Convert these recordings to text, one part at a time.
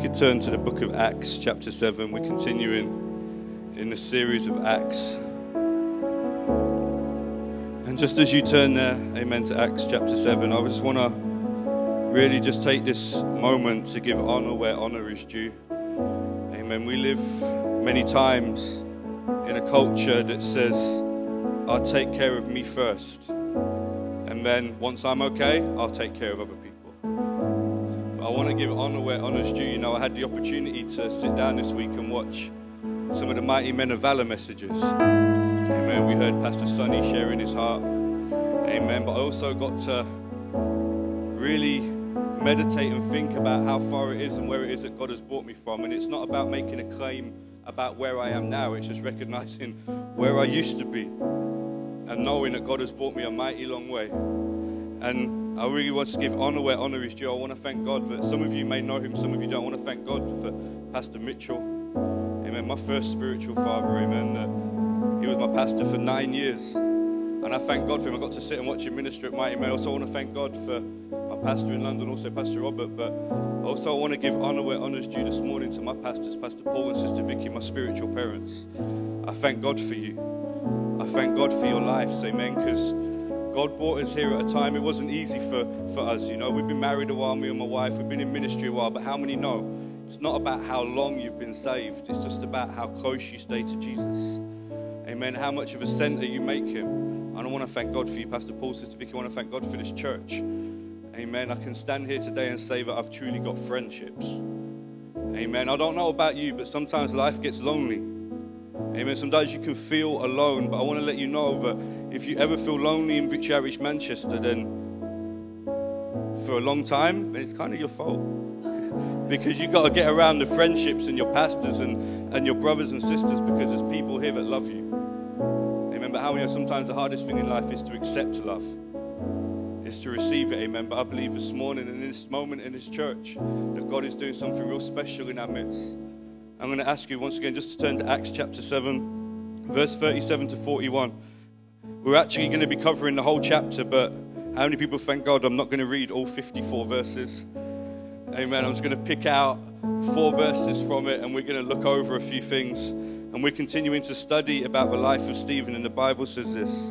could turn to the book of Acts, chapter 7. We're continuing in the series of Acts. And just as you turn there, amen, to Acts chapter 7, I just want to really just take this moment to give honor where honor is due. Amen. We live many times in a culture that says, I'll take care of me first. And then once I'm okay, I'll take care of other people. I want to give honor where honor's due. You know, I had the opportunity to sit down this week and watch some of the Mighty Men of Valor messages. Amen. We heard Pastor Sonny sharing his heart. Amen. But I also got to really meditate and think about how far it is and where it is that God has brought me from. And it's not about making a claim about where I am now. It's just recognizing where I used to be and knowing that God has brought me a mighty long way. And I really want to give honor where honor is due. I want to thank God that some of you may know him, some of you don't. I want to thank God for Pastor Mitchell. Amen. My first spiritual father. Amen. He was my pastor for 9 years. And I thank God for him. I got to sit and watch him minister at Mighty Men. Also, I want to thank God for my pastor in London, also Pastor Robert. But also, I want to give honor where honor is due this morning to my pastors, Pastor Paul and Sister Vicky, my spiritual parents. I thank God for you. I thank God for your lives. Amen. Because God brought us here at a time it wasn't easy for us, you know. We've been married a while, me and my wife. We've been in ministry a while. But how many know it's not about how long you've been saved. It's just about how close you stay to Jesus. Amen. How much of a center you make him. And I want to thank God for you, Pastor Paul, Sister Vicky. I want to thank God for this church. Amen. I can stand here today and say that I've truly got friendships. Amen. I don't know about you, but sometimes life gets lonely. Amen. Sometimes you can feel alone, but I want to let you know that if you ever feel lonely in Victory Outreach Manchester, then for a long time, then it's kind of your fault. Because you've got to get around the friendships and your pastors and your brothers and sisters, because there's people here that love you. Amen. But how many know sometimes the hardest thing in life is to accept love, is to receive it. Amen. But I believe this morning and in this moment in this church that God is doing something real special in our midst. I'm going to ask you once again just to turn to Acts chapter 7, verse 37 to 41. We're actually going to be covering the whole chapter, but how many people thank God I'm not going to read all 54 verses? Amen. I'm just going to pick out 4 verses from it, and we're going to look over a few things. And we're continuing to study about the life of Stephen, and the Bible says this.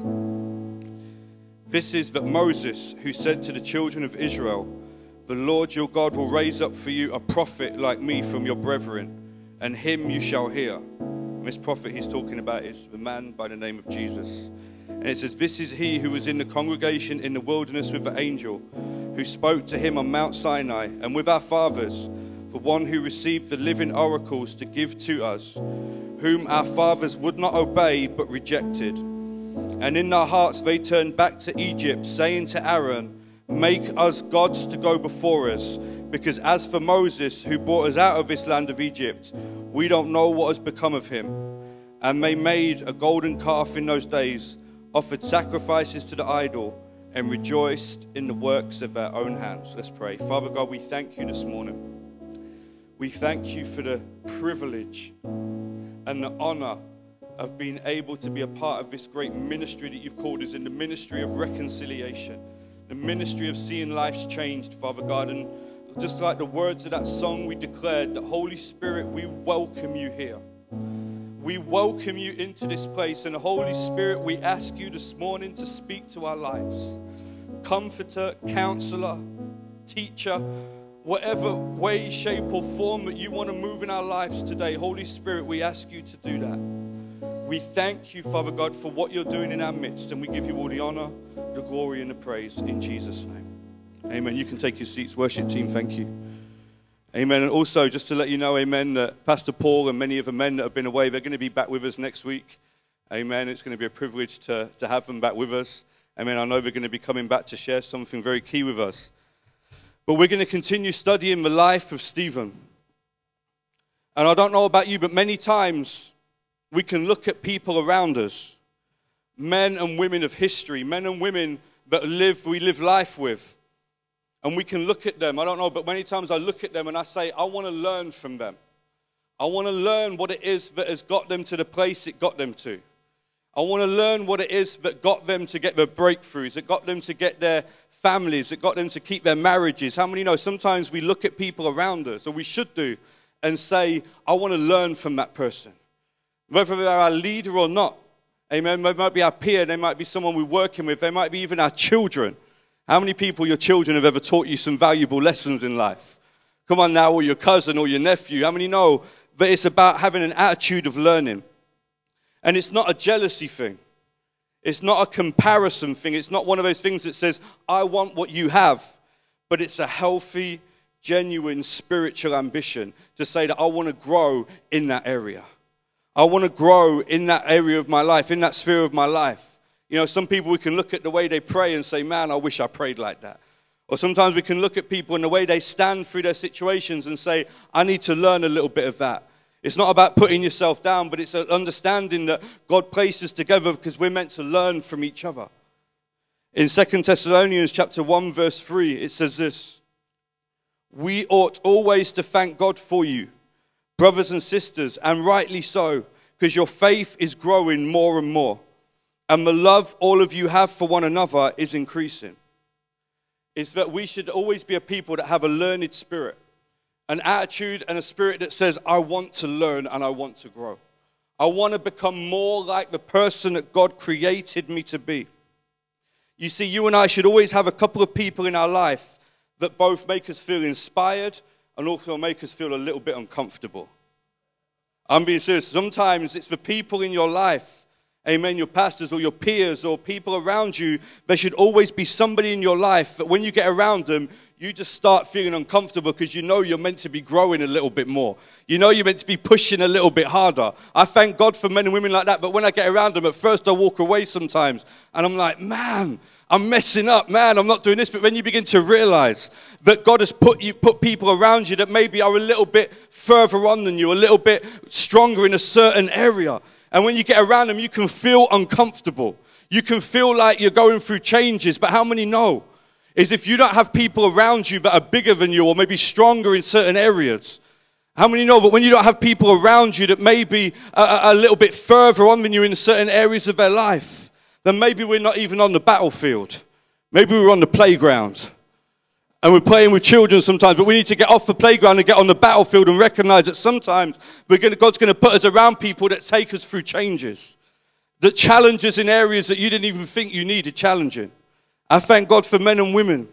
This is that Moses, who said to the children of Israel, the Lord your God will raise up for you a prophet like me from your brethren, and him you shall hear. And this prophet he's talking about is the man by the name of Jesus. And it says, this is he who was in the congregation in the wilderness with the angel, who spoke to him on Mount Sinai, and with our fathers, the one who received the living oracles to give to us, whom our fathers would not obey but rejected. And in their hearts they turned back to Egypt, saying to Aaron, make us gods to go before us, because as for Moses, who brought us out of this land of Egypt, we don't know what has become of him. And they made a golden calf in those days, offered sacrifices to the idol, and rejoiced in the works of their own hands. Let's pray. Father God, we thank you this morning. We thank you for the privilege and the honor of being able to be a part of this great ministry that you've called us in, the ministry of reconciliation, the ministry of seeing lives changed, Father God. And just like the words of that song we declared, that Holy Spirit, we welcome you here. We welcome you into this place. And Holy Spirit, we ask you this morning to speak to our lives. Comforter, counselor, teacher, whatever way, shape or form that you want to move in our lives today, Holy Spirit, we ask you to do that. We thank you, Father God, for what you're doing in our midst. And we give you all the honor, the glory and the praise in Jesus' name. Amen. You can take your seats. Worship team, thank you. Amen. And also, just to let you know, amen, that Pastor Paul and many of the men that have been away, they're going to be back with us next week. Amen. It's going to be a privilege to have them back with us. Amen. I know they're going to be coming back to share something very key with us. But we're going to continue studying the life of Stephen. And I don't know about you, but many times we can look at people around us, men and women of history, men and women that we live life with. And we can look at them, I don't know, but many times I look at them and I say, I want to learn from them. I want to learn what it is that has got them to the place it got them to. I want to learn what it is that got them to get their breakthroughs, that got them to get their families, that got them to keep their marriages. How many know sometimes we look at people around us, or we should do, and say, I want to learn from that person. Whether they're our leader or not. Amen. They might be our peer. They might be someone we're working with. They might be even our children. How many people, your children, have ever taught you some valuable lessons in life? Come on now, or your cousin or your nephew. How many know that it's about having an attitude of learning? And it's not a jealousy thing. It's not a comparison thing. It's not one of those things that says, I want what you have. But it's a healthy, genuine, spiritual ambition to say that I want to grow in that area. I want to grow in that area of my life, in that sphere of my life. You know, some people, we can look at the way they pray and say, man, I wish I prayed like that. Or sometimes we can look at people and the way they stand through their situations and say, I need to learn a little bit of that. It's not about putting yourself down, but it's an understanding that God places together because we're meant to learn from each other. In 2 Thessalonians chapter 1, verse 3, it says this: we ought always to thank God for you, brothers and sisters, and rightly so, because your faith is growing more and more, and the love all of you have for one another is increasing. It's that we should always be a people that have a learned spirit. An attitude and a spirit that says, I want to learn and I want to grow. I want to become more like the person that God created me to be. You see, you and I should always have a couple of people in our life that both make us feel inspired and also make us feel a little bit uncomfortable. I'm being serious. Sometimes it's the people in your life, amen, your pastors or your peers or people around you. There should always be somebody in your life that when you get around them, you just start feeling uncomfortable because you know you're meant to be growing a little bit more. You know you're meant to be pushing a little bit harder. I thank God for men and women like that, but when I get around them, at first I walk away sometimes, and I'm like, man, I'm messing up, man, I'm not doing this. But when you begin to realize that God has put people around you that maybe are a little bit further on than you, a little bit stronger in a certain area, and when you get around them, you can feel uncomfortable. You can feel like you're going through changes, but how many know? Is if you don't have people around you that are bigger than you or maybe stronger in certain areas, how many know that when you don't have people around you that may be a little bit further on than you in certain areas of their life, then maybe we're not even on the battlefield. Maybe we're on the playground. And we're playing with children sometimes, but we need to get off the playground and get on the battlefield and recognize that sometimes God's going to put us around people that take us through changes, that challenge us in areas that you didn't even think you needed challenging. I thank God for men and women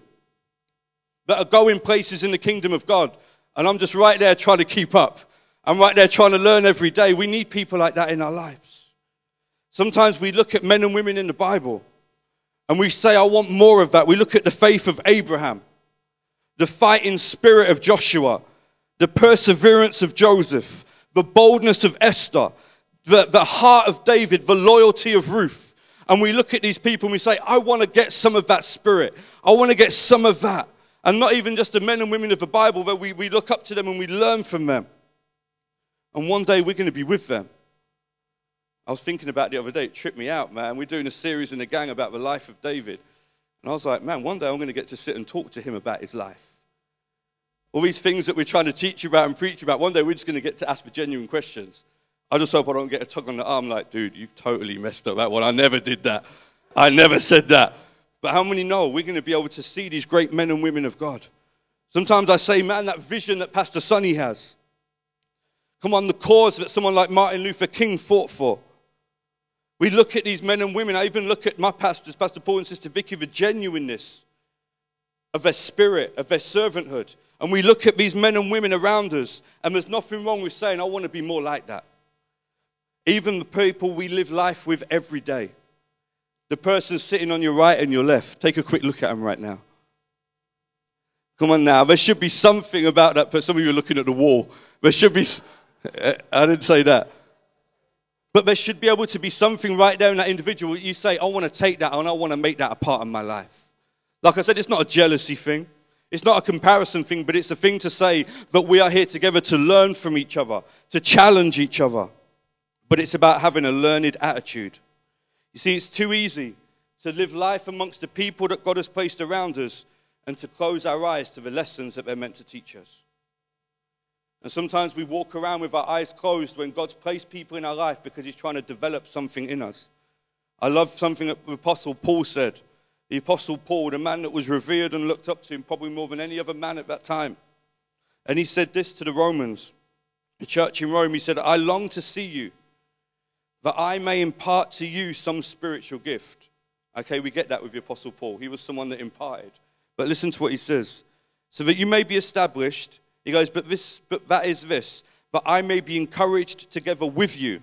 that are going places in the kingdom of God. And I'm just right there trying to keep up. I'm right there trying to learn every day. We need people like that in our lives. Sometimes we look at men and women in the Bible and we say, I want more of that. We look at the faith of Abraham, the fighting spirit of Joshua, the perseverance of Joseph, the boldness of Esther, the heart of David, the loyalty of Ruth. And we look at these people and we say, I want to get some of that spirit. I want to get some of that. And not even just the men and women of the Bible, but we look up to them and we learn from them. And one day we're going to be with them. I was thinking about it the other day. It tripped me out, man. We're doing a series in the gang about the life of David. And I was like, man, one day I'm going to get to sit and talk to him about his life. All these things that we're trying to teach you about and preach about, one day we're just going to get to ask the genuine questions. I just hope I don't get a tug on the arm like, dude, you totally messed up that one. I never did that. I never said that. But how many know we're going to be able to see these great men and women of God? Sometimes I say, man, that vision that Pastor Sonny has. Come on, the cause that someone like Martin Luther King fought for. We look at these men and women. I even look at my pastors, Pastor Paul and Sister Vicky, the genuineness of their spirit, of their servanthood. And we look at these men and women around us, and there's nothing wrong with saying, I want to be more like that. Even the people we live life with every day. The person sitting on your right and your left. Take a quick look at them right now. Come on now. There should be something about that. But some of you are looking at the wall. There should be... I didn't say that. But there should be able to be something right there in that individual. You say, I want to take that and I want to make that a part of my life. Like I said, it's not a jealousy thing. It's not a comparison thing, but it's a thing to say that we are here together to learn from each other, to challenge each other. But it's about having a learned attitude. You see, it's too easy to live life amongst the people that God has placed around us and to close our eyes to the lessons that they're meant to teach us. And sometimes we walk around with our eyes closed when God's placed people in our life because he's trying to develop something in us. I love something that the Apostle Paul said. The Apostle Paul, the man that was revered and looked up to him probably more than any other man at that time. And he said this to the Romans, the church in Rome. He said, I long to see you, that I may impart to you some spiritual gift. Okay, we get that with the Apostle Paul. He was someone that imparted. But listen to what he says. So that you may be established. He goes, but that is this, that I may be encouraged together with you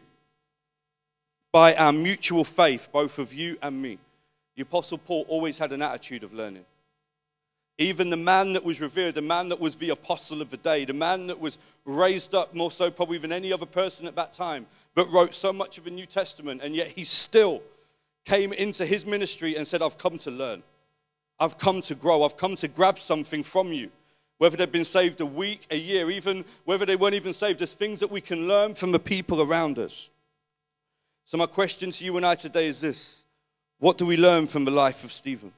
by our mutual faith, both of you and me. The Apostle Paul always had an attitude of learning. Even the man that was revered, the man that was the apostle of the day, the man that was raised up more so probably than any other person at that time, but wrote so much of the New Testament, and yet he still came into his ministry and said, I've come to learn. I've come to grow. I've come to grab something from you. Whether they've been saved a week, a year, even whether they weren't even saved, there's things that we can learn from the people around us. So my question to you and I today is this. What do we learn from the life of Stephen?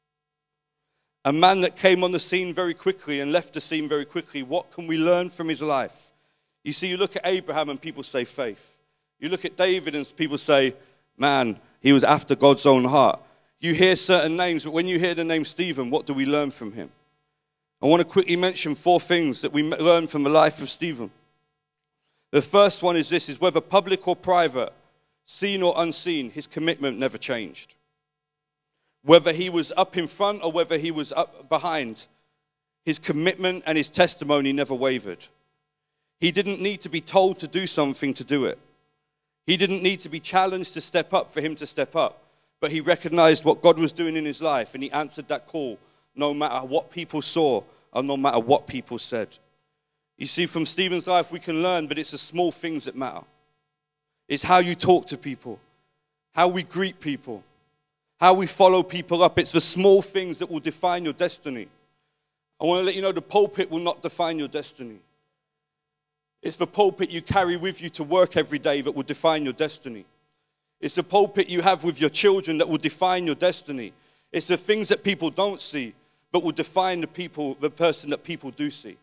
A man that came on the scene very quickly and left the scene very quickly. What can we learn from his life? You see, you look at Abraham and people say faith. You look at David and people say, man, he was after God's own heart. You hear certain names, but when you hear the name Stephen, what do we learn from him? I want to quickly mention 4 things that we learn from the life of Stephen. The first one is this, is whether public or private, seen or unseen, his commitment never changed. Whether he was up in front or whether he was up behind, his commitment and his testimony never wavered. He didn't need to be told to do something to do it. He didn't need to be challenged to step up for him to step up. But he recognized what God was doing in his life, and he answered that call no matter what people saw or no matter what people said. You see, from Stephen's life, we can learn that it's the small things that matter. It's how you talk to people, how we greet people, how we follow people up. It's the small things that will define your destiny. I want to let you know the pulpit will not define your destiny. It's the pulpit you carry with you to work every day that will define your destiny. It's the pulpit you have with your children that will define your destiny. It's the things that people don't see that will define the person that people do see.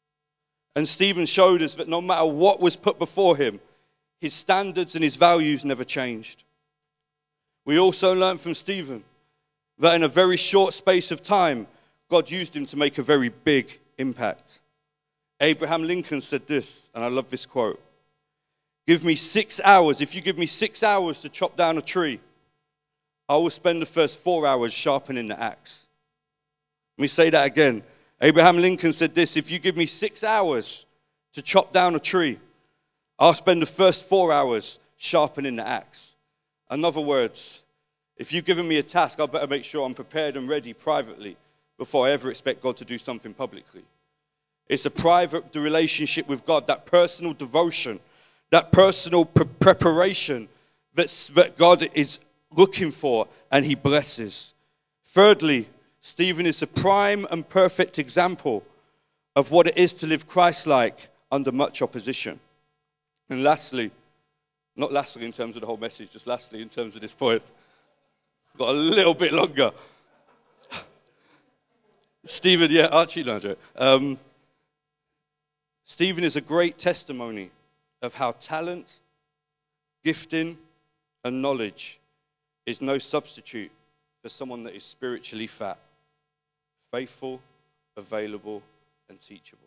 And Stephen showed us that no matter what was put before him, his standards and his values never changed. We also learned from Stephen that in a very short space of time, God used him to make a very big impact. Abraham Lincoln said this, and I love this quote. Give me 6 hours. If you give me 6 hours to chop down a tree, I will spend the first 4 hours sharpening the axe. Let me say that again. Abraham Lincoln said this, if you give me 6 hours to chop down a tree, I'll spend the first 4 hours sharpening the axe. In other words, if you've given me a task, I better make sure I'm prepared and ready privately before I ever expect God to do something publicly. It's a private relationship with God, that personal devotion, that personal preparation that God is looking for and he blesses. Thirdly, Stephen is the prime and perfect example of what it is to live Christ-like under much opposition. And lastly, not lastly in terms of the whole message, just lastly in terms of this point, got a little bit longer. Stephen, yeah, Archie, no, joke. Stephen is a great testimony of how talent, gifting, and knowledge is no substitute for someone that is spiritually fat, faithful, available, and teachable.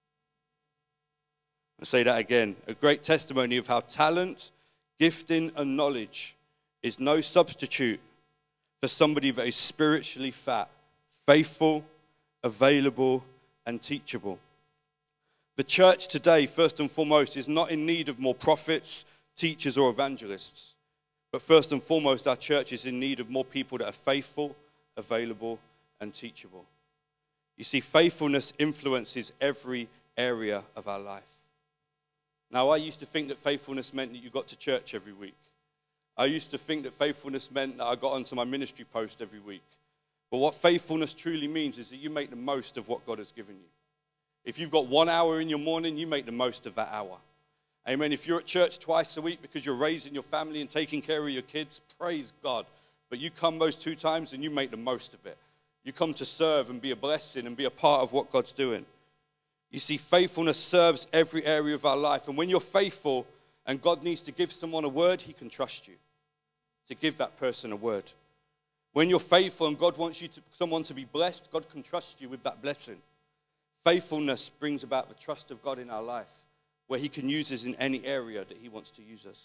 I'll say that again. A great testimony of how talent, gifting, and knowledge is no substitute for somebody that is spiritually fat, faithful, available, and teachable. The church today, first and foremost, is not in need of more prophets, teachers, or evangelists. But first and foremost, our church is in need of more people that are faithful, available, and teachable. You see, faithfulness influences every area of our life. Now, I used to think that faithfulness meant that you got to church every week. I used to think that faithfulness meant that I got onto my ministry post every week. But what faithfulness truly means is that you make the most of what God has given you. If you've got 1 hour in your morning, you make the most of that hour. Amen. If you're at church twice a week because you're raising your family and taking care of your kids, praise God. But you come those 2 times and you make the most of it. You come to serve and be a blessing and be a part of what God's doing. You see, faithfulness serves every area of our life. And when you're faithful and God needs to give someone a word, he can trust you. to give that person a word. When you're faithful and God wants someone to be blessed, God can trust you with that blessing. Faithfulness brings about the trust of God in our life, where he can use us in any area that he wants to use us.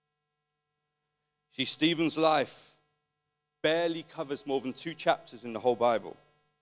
See, Stephen's life barely covers more than 2 chapters in the whole Bible.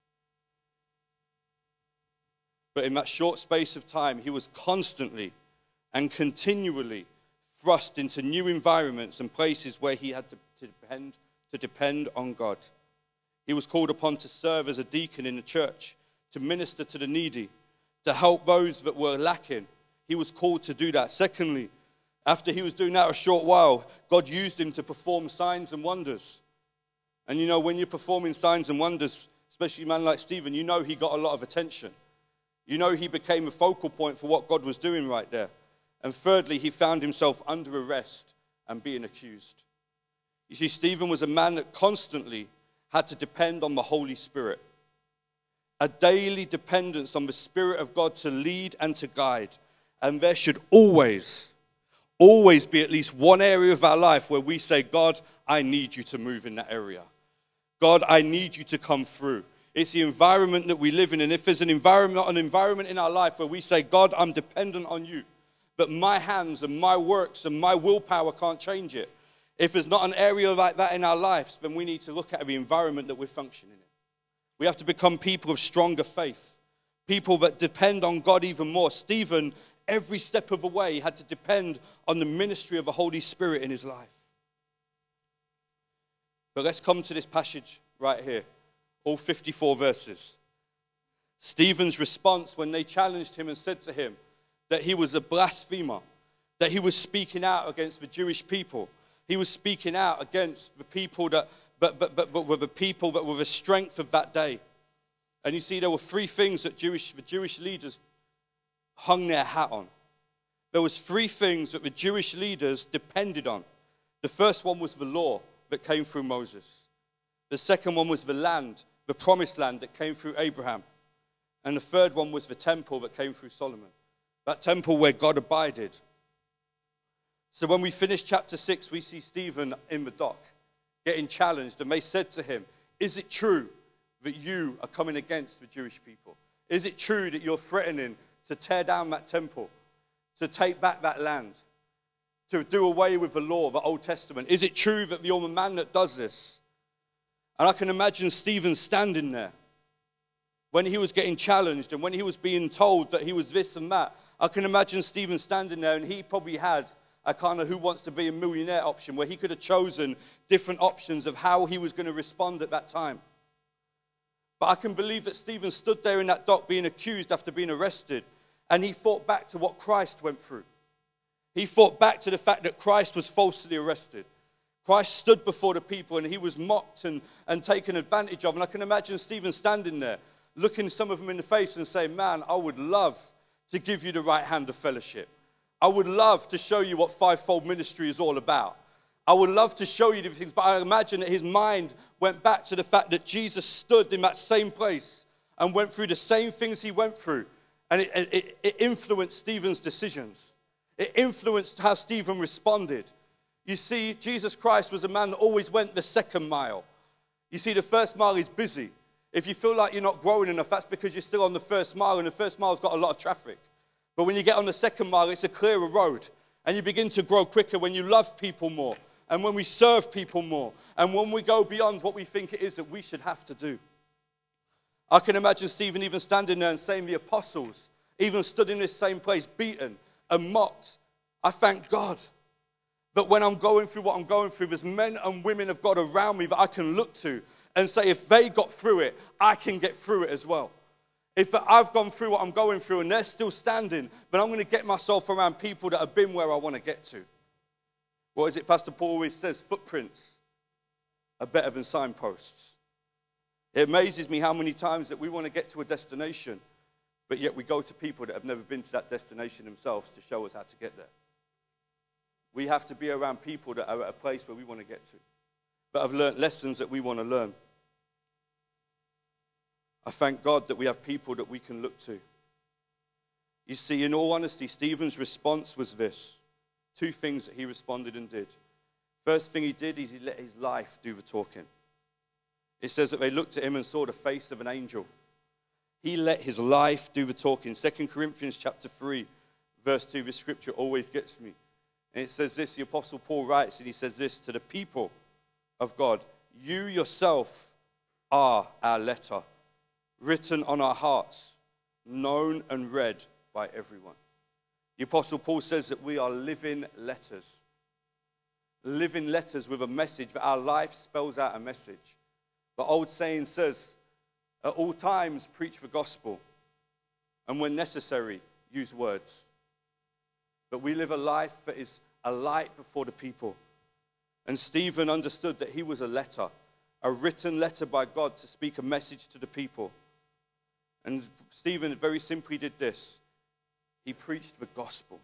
But in that short space of time, he was constantly and continually thrust into new environments and places where he had to depend on God. He was called upon to serve as a deacon in the church, to minister to the needy, to help those that were lacking. He was called to do that. Secondly, after he was doing that a short while, God used him to perform signs and wonders. And you know, when you're performing signs and wonders, especially a man like Stephen, you know he got a lot of attention. You know he became a focal point for what God was doing right there. And thirdly, he found himself under arrest and being accused. You see, Stephen was a man that constantly had to depend on the Holy Spirit. A daily dependence on the Spirit of God to lead and to guide. And there should always be at least one area of our life where we say, God, I need you to move in that area. God, I need you to come through. It's the environment that we live in. And if there's an environment in our life where we say, God, I'm dependent on you, but my hands and my works and my willpower can't change it. If there's not an area like that in our lives, then we need to look at the environment that we're functioning in. We have to become people of stronger faith, people that depend on God even more. Stephen, every step of the way, had to depend on the ministry of the Holy Spirit in his life. But let's come to this passage right here, all 54 verses. Stephen's response when they challenged him and said to him that he was a blasphemer, that he was speaking out against the Jewish people. He was speaking out against the people that were the people that were the strength of that day. And you see, there were 3 things that the Jewish leaders hung their hat on. There was 3 things that the Jewish leaders depended on. The first one was the law that came through Moses. The second one was the land, the promised land that came through Abraham. And the third one was the temple that came through Solomon. That temple where God abided. So when we finish chapter 6, we see Stephen in the dock getting challenged. And they said to him, is it true that you are coming against the Jewish people? Is it true that you're threatening to tear down that temple, to take back that land, to do away with the law, the Old Testament? Is it true that you're the man that does this? And I can imagine Stephen standing there when he was getting challenged and when he was being told that he was this and that. I can imagine Stephen standing there, and he probably had a kind of Who Wants to Be a Millionaire option where he could have chosen different options of how he was going to respond at that time. But I can believe that Stephen stood there in that dock being accused after being arrested, and he thought back to what Christ went through. He thought back to the fact that Christ was falsely arrested. Christ stood before the people and he was mocked and taken advantage of. And I can imagine Stephen standing there, looking some of them in the face and saying, man, I would love to give you the right hand of fellowship. I would love to show you what fivefold ministry is all about. I would love to show you these things, but I imagine that his mind went back to the fact that Jesus stood in that same place and went through the same things he went through. And it influenced Stephen's decisions. It influenced how Stephen responded. You see, Jesus Christ was a man that always went the second mile. You see, the first mile is busy. If you feel like you're not growing enough, that's because you're still on the first mile, and the first mile's got a lot of traffic. But when you get on the second mile, it's a clearer road, and you begin to grow quicker when you love people more, and when we serve people more, and when we go beyond what we think it is that we should have to do. I can imagine Stephen even standing there and saying the apostles even stood in this same place, beaten and mocked. I thank God that when I'm going through what I'm going through, there's men and women of God around me that I can look to and say, if they got through it, I can get through it as well. If I've gone through what I'm going through and they're still standing, then I'm going to get myself around people that have been where I want to get to. What is it Pastor Paul always says? Footprints are better than signposts. It amazes me how many times that we want to get to a destination, but yet we go to people that have never been to that destination themselves to show us how to get there. We have to be around people that are at a place where we want to get to, that have learned lessons that we want to learn. I thank God that we have people that we can look to. You see, in all honesty, Stephen's response was this. 2 things that he responded and did. First thing he did is he let his life do the talking. It says that they looked at him and saw the face of an angel. He let his life do the talking. 2 Corinthians chapter 3, verse 2, this scripture always gets me. And it says this, the Apostle Paul writes, and he says this, to the people of God, you yourself are our letter, written on our hearts, known and read by everyone. The Apostle Paul says that we are living letters. Living letters with a message, that our life spells out a message. The old saying says, at all times preach the gospel, and when necessary, use words. But we live a life that is a light before the people. And Stephen understood that he was a letter, a written letter by God to speak a message to the people. And Stephen very simply did this. He preached the gospel.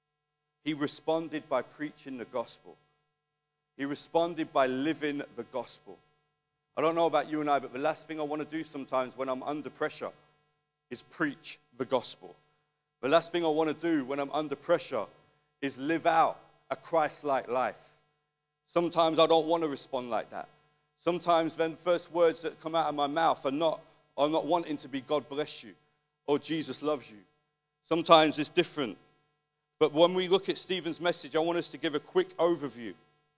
He responded by preaching the gospel. He responded by living the gospel. I don't know about you and I, but the last thing I want to do sometimes when I'm under pressure is preach the gospel. The last thing I want to do when I'm under pressure is live out a Christ-like life. Sometimes I don't want to respond like that. Sometimes then the first words that come out of my mouth are not wanting to be God bless you or Jesus loves you. Sometimes it's different. But when we look at Stephen's message, I want us to give a quick overview.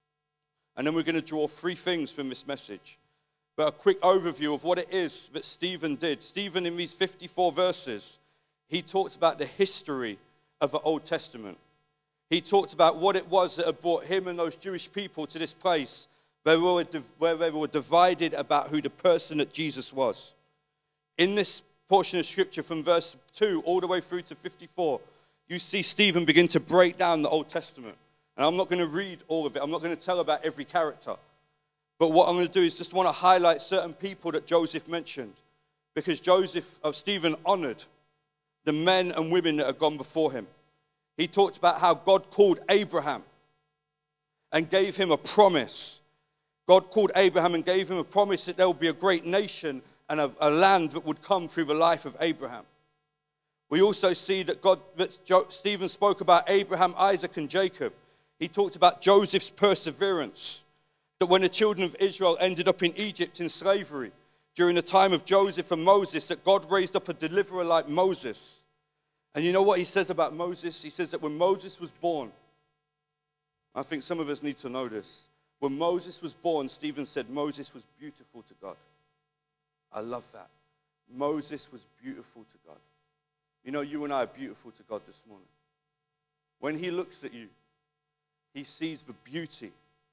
And then we're going to draw three things from this message. But a quick overview of what it is that Stephen did. Stephen, in these 54 verses, he talked about the history of the Old Testament. He talked about what it was that had brought him and those Jewish people to this place where they were divided about who the person that Jesus was. In this portion of Scripture from verse 2 all the way through to 54, you see Stephen begin to break down the Old Testament. And I'm not going to read all of it. I'm not going to tell about every character. But what I'm going to do is just want to highlight certain people that Joseph mentioned. Because Stephen honored the men and women that had gone before him. He talked about how God called Abraham and gave him a promise. God called Abraham and gave him a promise that there would be a great nation and a land that would come through the life of Abraham. We also see that Stephen spoke about Abraham, Isaac, and Jacob. He talked about Joseph's perseverance. That when the children of Israel ended up in Egypt in slavery, during the time of Joseph and Moses, that God raised up a deliverer like Moses. And you know what he says about Moses? He says that when Moses was born, I think some of us need to know this. When Moses was born, Stephen said Moses was beautiful to God. I love that. Moses was beautiful to God. You know, you and I are beautiful to God this morning. When he looks at you, he sees the beauty.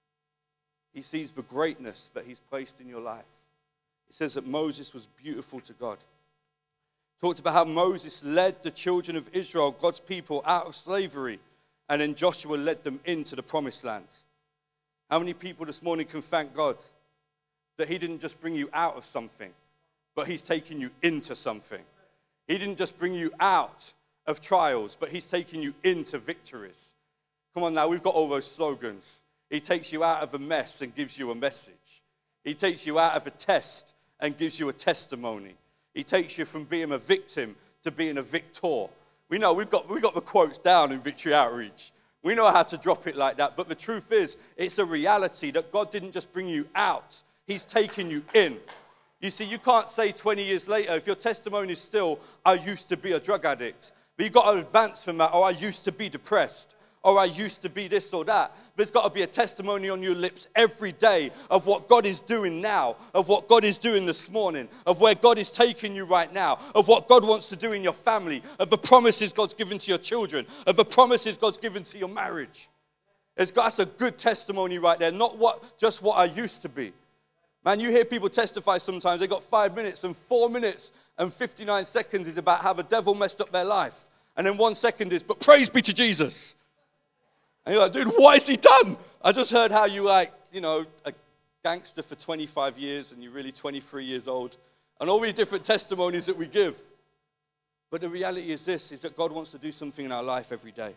He sees the greatness that he's placed in your life. It says that Moses was beautiful to God. Talked about how Moses led the children of Israel, God's people, out of slavery, and then Joshua led them into the promised land. How many people this morning can thank God that he didn't just bring you out of something, but he's taken you into something? He didn't just bring you out of trials, but he's taken you into victories. Come on now, we've got all those slogans. He takes you out of a mess and gives you a message. He takes you out of a test and gives you a testimony. He takes you from being a victim to being a victor. We know we've got the quotes down in Victory Outreach. We know how to drop it like that. But the truth is, it's a reality that God didn't just bring you out. He's taken you in. You see, you can't say 20 years later, if your testimony is still, I used to be a drug addict. But you've got to advance from that, or I used to be depressed. Or I used to be this or that. There's got to be a testimony on your lips every day of what God is doing now, of what God is doing this morning, of where God is taking you right now, of what God wants to do in your family, of the promises God's given to your children, of the promises God's given to your marriage. That's a good testimony right there, not just what I used to be. Man, you hear people testify sometimes, they got 5 minutes and 4 minutes and 59 seconds is about how the devil messed up their life. And then 1 second is, but praise be to Jesus. And you're like, dude, what has he done? I just heard how you a gangster for 25 years and you're really 23 years old. And all these different testimonies that we give. But the reality is this, is that God wants to do something in our life every day.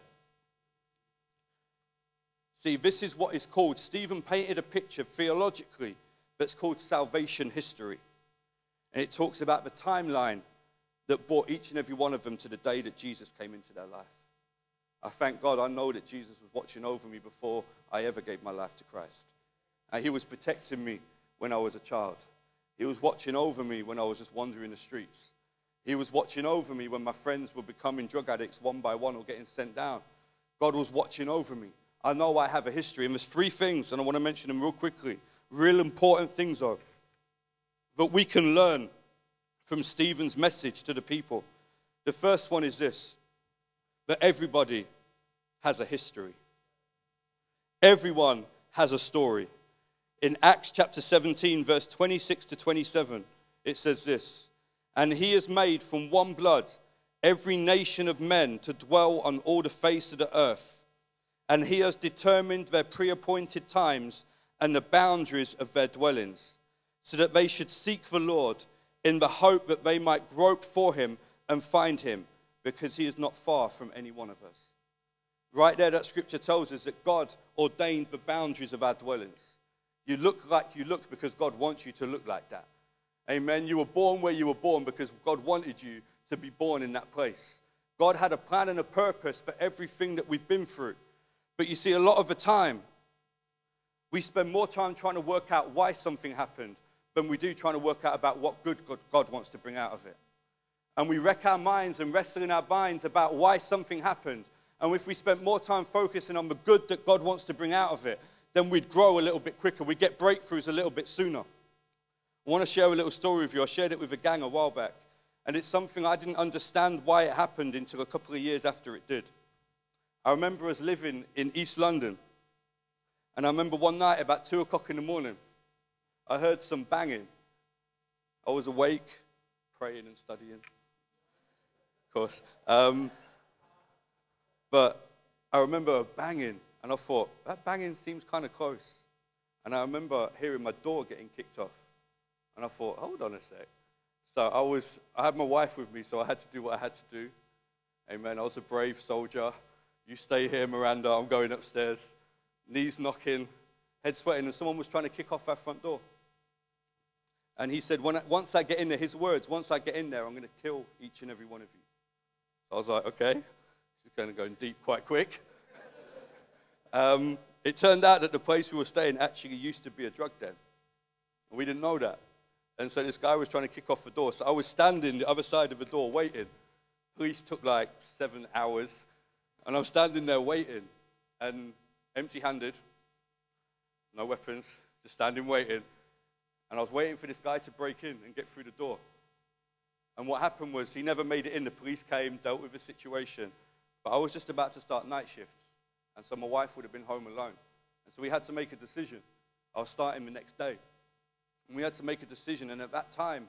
See, this is what is called, Stephen painted a picture theologically that's called salvation history. And it talks about the timeline that brought each and every one of them to the day that Jesus came into their life. I thank God I know that Jesus was watching over me before I ever gave my life to Christ. And he was protecting me when I was a child. He was watching over me when I was just wandering the streets. He was watching over me when my friends were becoming drug addicts one by one or getting sent down. God was watching over me. I know I have a history. And there's three things, and I want to mention them real quickly. Real important things, though, that we can learn from Stephen's message to the people. The first one is this, that everybody has a history. Everyone has a story. In Acts chapter 17, verse 26 to 27, it says this, and he has made from one blood every nation of men to dwell on all the face of the earth. And he has determined their pre-appointed times and the boundaries of their dwellings, so that they should seek the Lord in the hope that they might grope for him and find him, because he is not far from any one of us. Right there, that scripture tells us that God ordained the boundaries of our dwellings. You look like you look because God wants you to look like that. Amen. You were born where you were born because God wanted you to be born in that place. God had a plan and a purpose for everything that we've been through. But you see, a lot of the time, we spend more time trying to work out why something happened than we do trying to work out about what good God wants to bring out of it. And we wreck our minds and wrestle in our minds about why something happened. And if we spent more time focusing on the good that God wants to bring out of it, then we'd grow a little bit quicker. We'd get breakthroughs a little bit sooner. I want to share a little story with you. I shared it with a gang a while back. And it's something I didn't understand why it happened until a couple of years after it did. I remember us living in East London. And I remember one night about 2 o'clock in the morning, I heard some banging. I was awake, praying and studying, of course. But I remember banging, and I thought, that banging seems kind of close. And I remember hearing my door getting kicked off. And I thought, hold on a sec. So I had my wife with me, so I had to do what I had to do. Amen. I was a brave soldier. You stay here, Miranda. I'm going upstairs. Knees knocking, head sweating, and someone was trying to kick off our front door. And he said, once I get in there, his words, once I get in there, I'm going to kill each and every one of you. So I was like, okay. This is kind of going deep quite quick. It turned out that the place we were staying actually used to be a drug den. And we didn't know that. And so this guy was trying to kick off the door. So I was standing the other side of the door waiting. Police took like 7 hours. And I'm standing there waiting. And empty-handed, no weapons, just standing waiting. And I was waiting for this guy to break in and get through the door. And what happened was he never made it in. The police came, dealt with the situation. But I was just about to start night shifts. And so my wife would have been home alone. And so we had to make a decision. I was starting the next day. And we had to make a decision. And at that time,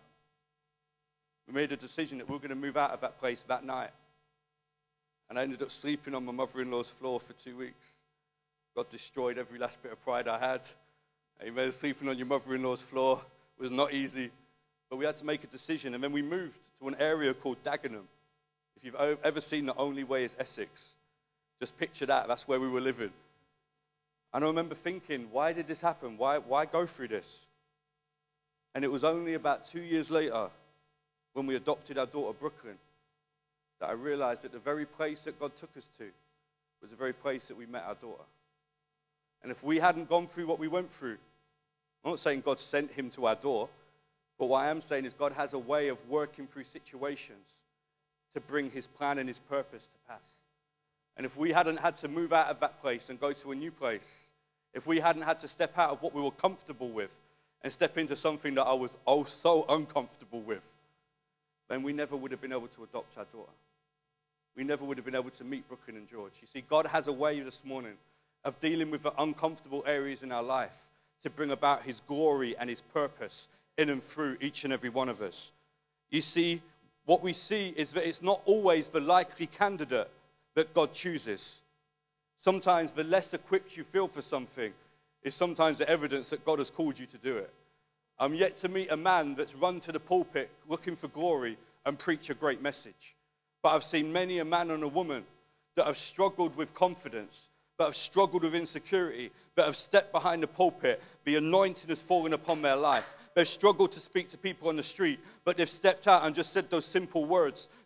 we made a decision that we were going to move out of that place that night. And I ended up sleeping on my mother-in-law's floor for 2 weeks. God destroyed every last bit of pride I had. Amen. Sleeping on your mother-in-law's floor was not easy. But we had to make a decision. And then we moved to an area called Dagenham. If you've ever seen The Only Way is Essex, just picture that. That's where we were living. And I remember thinking, why did this happen? Why go through this? And it was only about 2 years later, when we adopted our daughter, Brooklyn, that I realized that the very place that God took us to was the very place that we met our daughter. And if we hadn't gone through what we went through, I'm not saying God sent him to our door, but what I am saying is God has a way of working through situations to bring his plan and his purpose to pass. And if we hadn't had to move out of that place and go to a new place, if we hadn't had to step out of what we were comfortable with and step into something that I was so uncomfortable with, then we never would have been able to adopt our daughter. We never would have been able to meet Brooklyn and George. You see, God has a way this morning of dealing with the uncomfortable areas in our life to bring about his glory and his purpose in and through each and every one of us. You see, what we see is that it's not always the likely candidate that God chooses. Sometimes the less equipped you feel for something is sometimes the evidence that God has called you to do it. I'm yet to meet a man that's run to the pulpit looking for glory and preach a great message. But I've seen many a man and a woman that have struggled with confidence, that have struggled with insecurity, that have stepped behind the pulpit. The anointing has fallen upon their life. They've struggled to speak to people on the street, but they've stepped out and just said those simple words,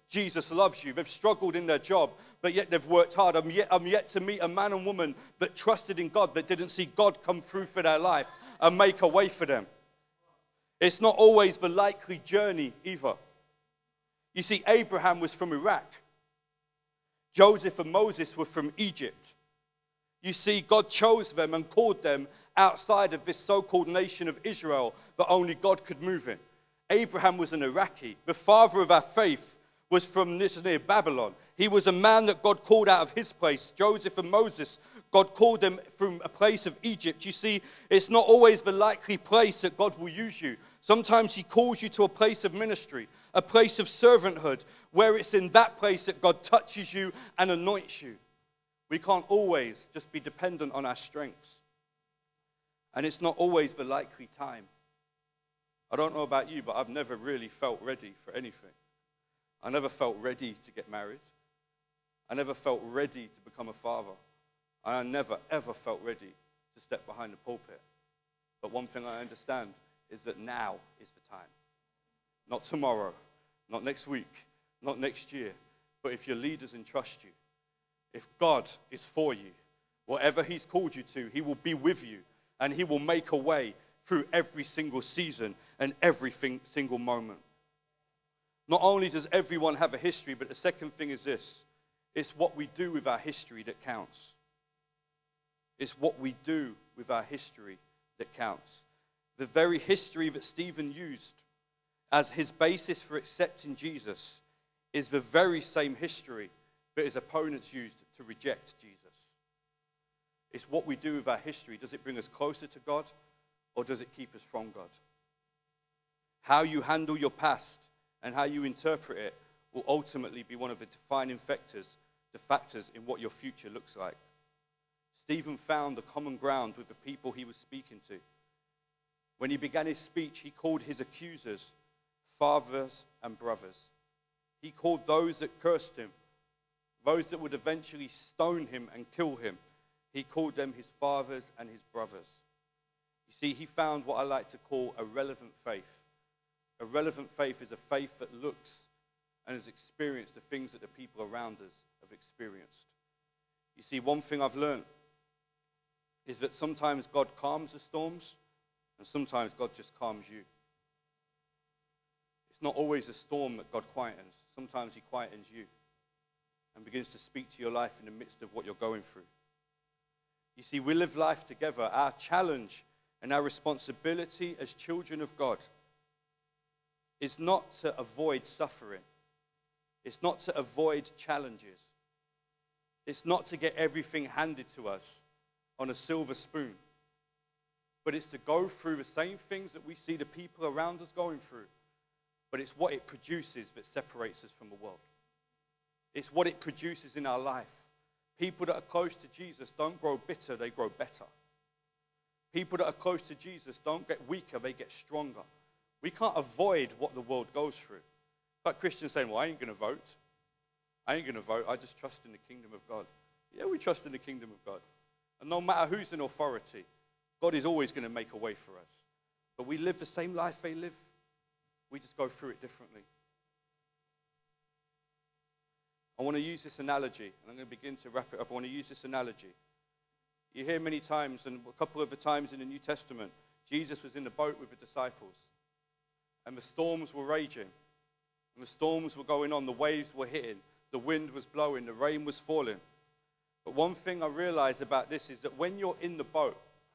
Jesus loves you. They've struggled in their job, but yet they've worked hard. I'm yet to meet a man and woman that trusted in God, that didn't see God come through for their life and make a way for them. It's not always the likely journey either. You see, Abraham was from Iraq. Joseph and Moses were from Egypt. You see, God chose them and called them outside of this so-called nation of Israel that only God could move in. Abraham was an Iraqi. The father of our faith was from near Babylon. He was a man that God called out of his place. Joseph and Moses, God called them from a place of Egypt. You see, it's not always the likely place that God will use you. Sometimes he calls you to a place of ministry, a place of servanthood, where it's in that place that God touches you and anoints you. We can't always just be dependent on our strengths. And it's not always the likely time. I don't know about you, but I've never really felt ready for anything. I never felt ready to get married. I never felt ready to become a father. And I never, ever felt ready to step behind the pulpit. But one thing I understand is that now is the time. Not tomorrow, not next week, not next year. But if your leaders entrust you, if God is for you, whatever he's called you to, he will be with you. And he will make a way through every single season and every single moment. Not only does everyone have a history, but the second thing is this. It's what we do with our history that counts. It's what we do with our history that counts. The very history that Stephen used as his basis for accepting Jesus is the very same history that his opponents used to reject Jesus. It's what we do with our history. Does it bring us closer to God, or does it keep us from God? How you handle your past and how you interpret it will ultimately be one of the defining factors in what your future looks like. Stephen found the common ground with the people he was speaking to. When he began his speech, he called his accusers fathers and brothers. He called those that cursed him, those that would eventually stone him and kill him, he called them his fathers and his brothers. You see, he found what I like to call a relevant faith. A relevant faith is a faith that looks and has experienced the things that the people around us have experienced. You see, one thing I've learned is that sometimes God calms the storms and sometimes God just calms you. It's not always a storm that God quietens. Sometimes he quietens you and begins to speak to your life in the midst of what you're going through. You see, we live life together. Our challenge and our responsibility as children of God is not to avoid suffering. It's not to avoid challenges. It's not to get everything handed to us on a silver spoon. But it's to go through the same things that we see the people around us going through. But it's what it produces that separates us from the world. It's what it produces in our life. People that are close to Jesus don't grow bitter, they grow better. People that are close to Jesus don't get weaker, they get stronger. We can't avoid what the world goes through. Like Christians saying, well, I ain't going to vote. I ain't going to vote. I just trust in the kingdom of God. Yeah, we trust in the kingdom of God. And no matter who's in authority, God is always going to make a way for us. But we live the same life they live. We just go through it differently. I want to use this analogy, and I'm going to begin to wrap it up. I want to use this analogy. You hear many times, and a couple of the times in the New Testament, Jesus was in the boat with the disciples. And the storms were raging. And the storms were going on. The waves were hitting. The wind was blowing. The rain was falling. But one thing I realize about this is that when you're in the boat,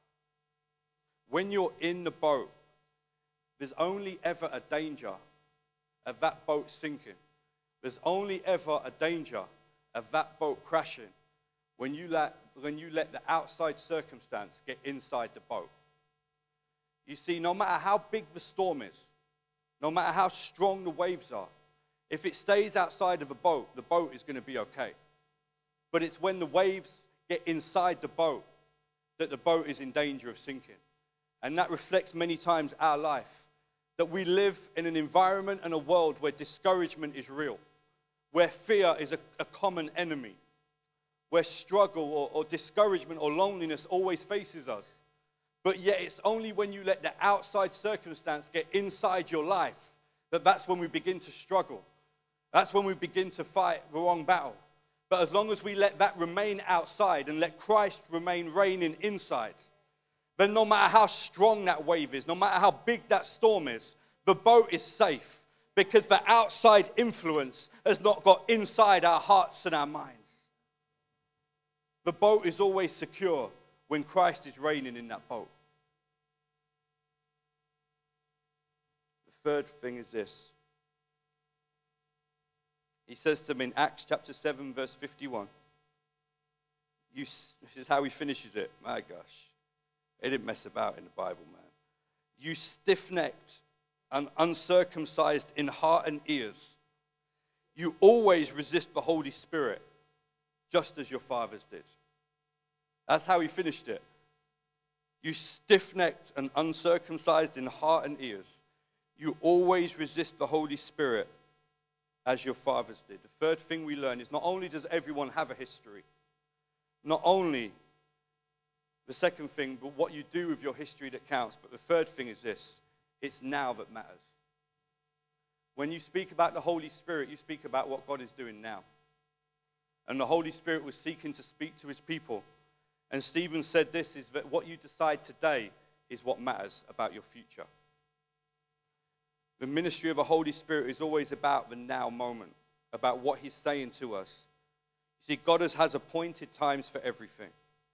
there's only ever a danger of that boat sinking. There's only ever a danger of that boat crashing when you let the outside circumstance get inside the boat. You see, no matter how big the storm is, no matter how strong the waves are, if it stays outside of the boat is going to be okay. But it's when the waves get inside the boat that the boat is in danger of sinking. And that reflects many times our life, that we live in an environment and a world where discouragement is real, where fear is a common enemy, where struggle or discouragement or loneliness always faces us. But yet it's only when you let the outside circumstance get inside your life that's when we begin to struggle. That's when we begin to fight the wrong battle. But as long as we let that remain outside and let Christ remain reigning inside, then no matter how strong that wave is, no matter how big that storm is, the boat is safe because the outside influence has not got inside our hearts and our minds. The boat is always secure when Christ is reigning in that boat. The third thing is this. He says to them in Acts chapter 7, verse 51. This is how he finishes it. My gosh. He didn't mess about in the Bible, man. You stiff-necked and uncircumcised in heart and ears. You always resist the Holy Spirit, just as your fathers did. That's how he finished it. You stiff-necked and uncircumcised in heart and ears. You always resist the Holy Spirit, as your fathers did. The third thing we learn is not only does everyone have a history, not only the second thing, but what you do with your history that counts, but the third thing is this: it's now that matters. When you speak about the Holy Spirit, you speak about what God is doing now. And the Holy Spirit was seeking to speak to his people. And Stephen said this, is that what you decide today is what matters about your future. The ministry of the Holy Spirit is always about the now moment, about what he's saying to us. You see, God has appointed times for everything.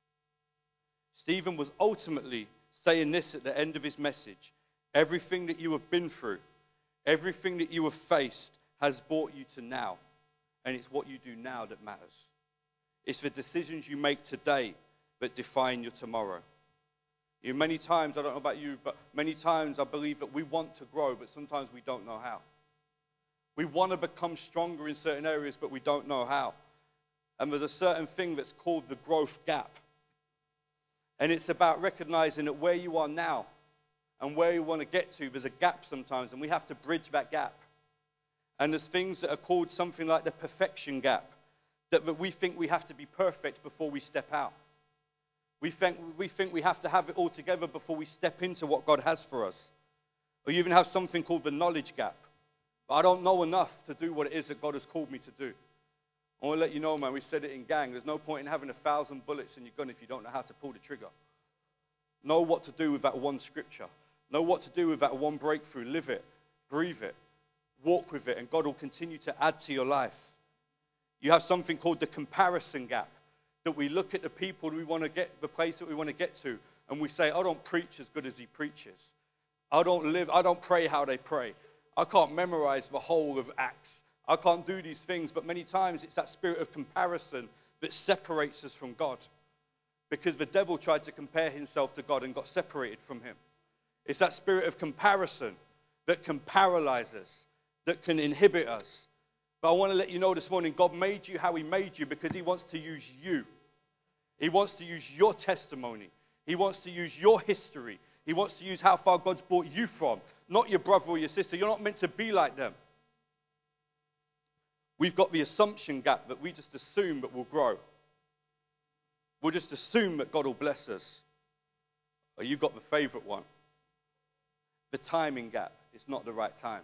Stephen was ultimately saying this at the end of his message. Everything that you have been through, everything that you have faced has brought you to now. And it's what you do now that matters. It's the decisions you make today that define your tomorrow. You know, many times, I don't know about you, but many times I believe that we want to grow, but sometimes we don't know how. We want to become stronger in certain areas, but we don't know how. And there's a certain thing that's called the growth gap. And it's about recognizing that where you are now and where you want to get to, there's a gap sometimes, and we have to bridge that gap. And there's things that are called something like the perfection gap, that we think we have to be perfect before we step out. We think we have to have it all together before we step into what God has for us. Or you even have something called the knowledge gap. But I don't know enough to do what it is that God has called me to do. I want to let you know, man, we said it in gang. There's no point in having 1,000 bullets in your gun if you don't know how to pull the trigger. Know what to do with that one scripture. Know what to do with that one breakthrough. Live it. Breathe it. Walk with it. And God will continue to add to your life. You have something called the comparison gap. That we look at the people we want to get, the place that we want to get to, and we say, I don't preach as good as he preaches. I don't pray how they pray. I can't memorize the whole of Acts. I can't do these things, but many times it's that spirit of comparison that separates us from God. Because the devil tried to compare himself to God and got separated from him. It's that spirit of comparison that can paralyze us, that can inhibit us. But I want to let you know this morning, God made you how he made you because he wants to use you. He wants to use your testimony. He wants to use your history. He wants to use how far God's brought you from, not your brother or your sister. You're not meant to be like them. We've got the assumption gap that we just assume that we'll grow. We'll just assume that God will bless us. Or you've got the favorite one. The timing gap. It's not the right time.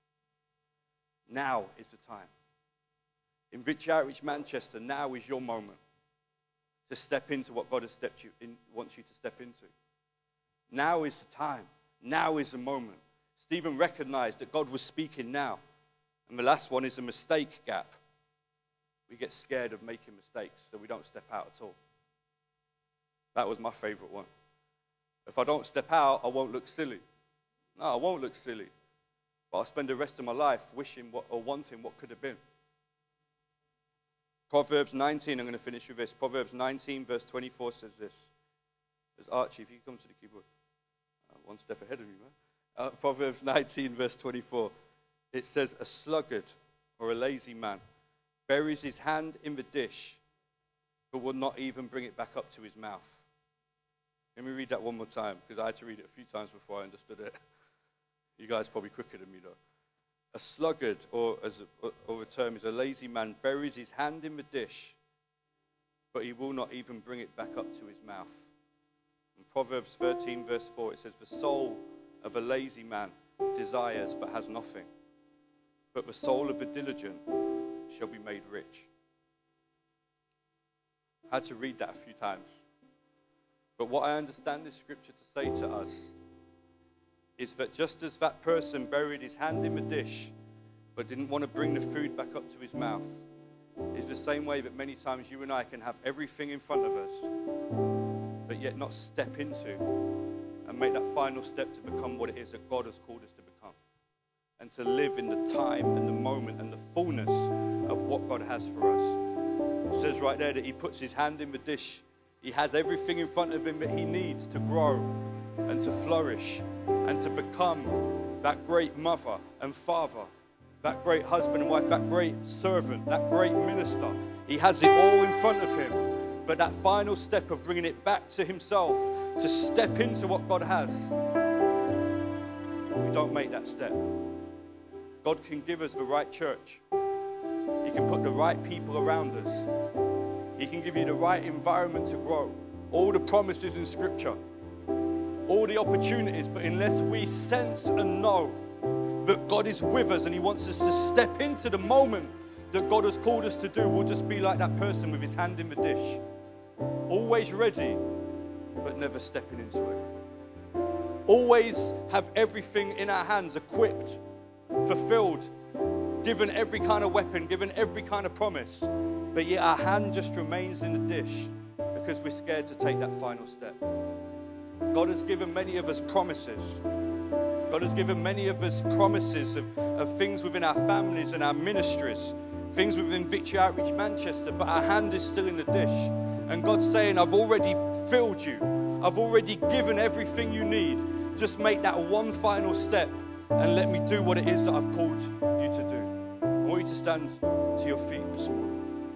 Now is the time. In Victory Outreach Manchester, now is your moment to step into what God has wants you to step into. Now is the time. Now is the moment. Stephen recognized that God was speaking now. And the last one is a mistake gap. We get scared of making mistakes, so we don't step out at all. That was my favorite one. If I don't step out, I won't look silly. No, I won't look silly. But I'll spend the rest of my life wishing or wanting what could have been. Proverbs 19, I'm going to finish with this. Proverbs 19, verse 24 says this. There's Archie, if you come to the keyboard. One step ahead of me, man. Proverbs 19, verse 24. It says, a sluggard or a lazy man buries his hand in the dish, but will not even bring it back up to his mouth. Let me read that one more time, because I had to read it a few times before I understood it. You guys are probably quicker than me, though. A sluggard, or a term is a lazy man, buries his hand in the dish, but he will not even bring it back up to his mouth. In Proverbs 13, verse 4, it says, the soul of a lazy man desires but has nothing, but the soul of the diligent shall be made rich. I had to read that a few times. But what I understand this scripture to say to us is that just as that person buried his hand in the dish but didn't want to bring the food back up to his mouth, is the same way that many times you and I can have everything in front of us, but yet not step into and make that final step to become what it is that God has called us to become, and to live in the time and the moment and the fullness of what God has for us. It says right there that he puts his hand in the dish. He has everything in front of him that he needs to grow and to flourish and to become that great mother and father, that great husband and wife, that great servant, that great minister. He has it all in front of him. But that final step of bringing it back to himself, to step into what God has, we don't make that step. God can give us the right church. He can put the right people around us. He can give you the right environment to grow. All the promises in Scripture, all the opportunities, but unless we sense and know that God is with us and he wants us to step into the moment that God has called us to do, we'll just be like that person with his hand in the dish. Always ready, but never stepping into it. Always have everything in our hands, equipped, fulfilled, given every kind of weapon, given every kind of promise, but yet our hand just remains in the dish because we're scared to take that final step. God has given many of us promises. God has given many of us promises of things within our families and our ministries, things within Victory Outreach Manchester, but our hand is still in the dish. And God's saying, I've already filled you. I've already given everything you need. Just make that one final step and let me do what it is that I've called you to do. I want you to stand to your feet this morning.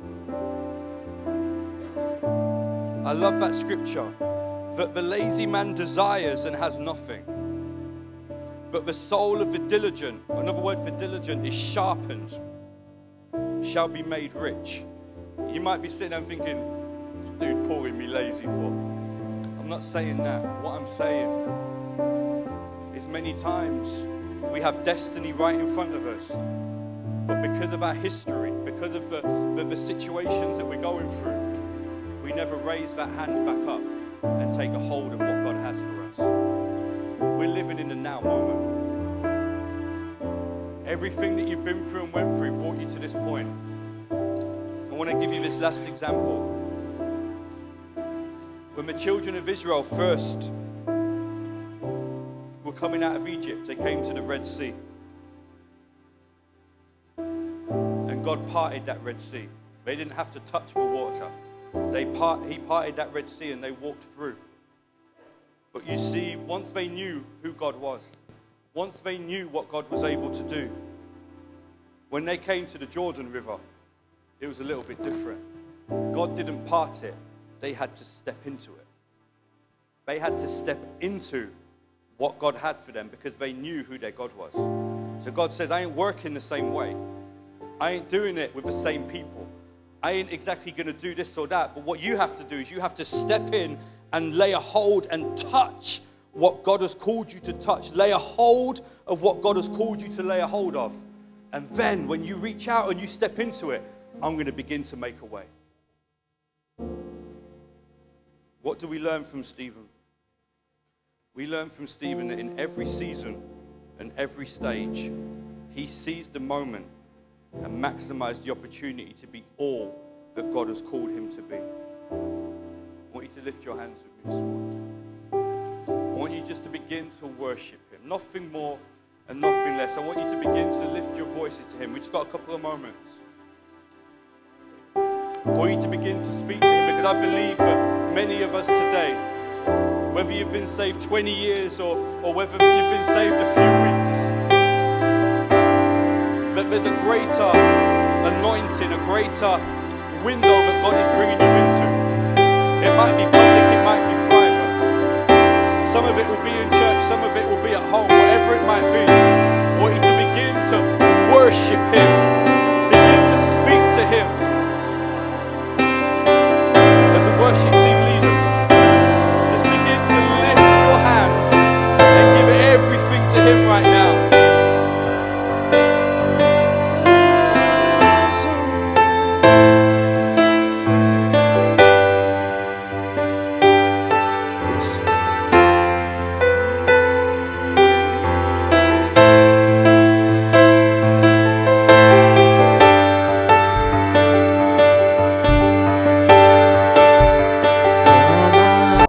I love that scripture, that the lazy man desires and has nothing, but the soul of the diligent, another word for diligent is sharpened, shall be made rich. You might be sitting there thinking, this dude calling me lazy for? I'm not saying that. What I'm saying is many times we have destiny right in front of us, but because of our history, because of the situations that we're going through, we never raise that hand back up and take a hold of what God has for us. We're living in the now moment. Everything that you've been through and went through brought you to this point. I want to give you this last example. When the children of Israel first were coming out of Egypt, they came to the Red Sea. And God parted that Red Sea. They didn't have to touch the water. He parted that Red Sea and they walked through. But you see, once they knew who God was, once they knew what God was able to do, when they came to the Jordan River, it was a little bit different. God didn't part it. They had to step into it. They had to step into what God had for them because they knew who their God was. So God says, I ain't working the same way. I ain't doing it with the same people. I ain't exactly going to do this or that. But what you have to do is you have to step in and lay a hold and touch what God has called you to touch. Lay a hold of what God has called you to lay a hold of. And then when you reach out and you step into it, I'm going to begin to make a way. What do we learn from Stephen? We learn from Stephen that in every season and every stage, he seized the moment and maximized the opportunity to be all that God has called him to be. I want you to lift your hands with me this morning. I want you just to begin to worship him. Nothing more and nothing less. I want you to begin to lift your voices to him. We've just got a couple of moments. I want you to begin to speak to him, because I believe that many of us today, whether you've been saved 20 years or whether you've been saved a few weeks, that there's a greater anointing, a greater window that God is bringing you into. It might be public, it might be private. Some of it will be in church, some of it will be at home, whatever it might be. I want you to begin to worship him, begin to speak to him.